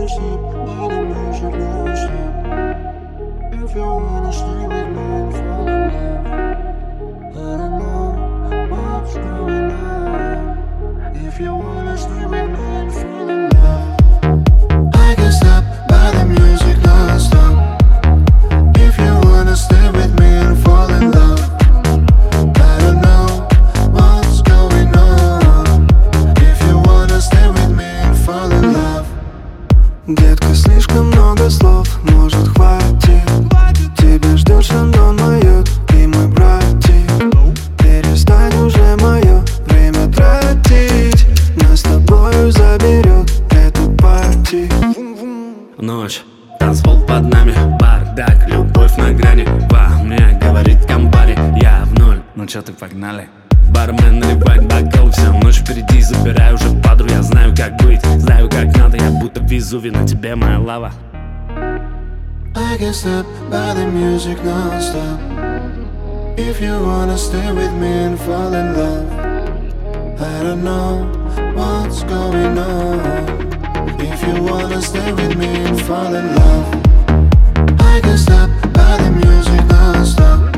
Детка, слишком много слов, может хватит. Тебя ждет шандон, майот и мой братик. Перестань уже мое время тратить. Нас с тобою заберет этот пати. Ночь, танцпол под нами, бардак, любовь на грани. Во мне говорит компания, я в ноль, ну чё ты, погнали. Бармен наливает бокал, вся ночь впереди, забираю уже падру. Я знаю, как быть, знаю, как надо. Я будто Везувий, на тебе моя лава. I can step by the music non-stop. If you wanna stay with me and fall in love, I don't know what's going on. If you wanna stay with me and fall in love, I can step by the music non-stop.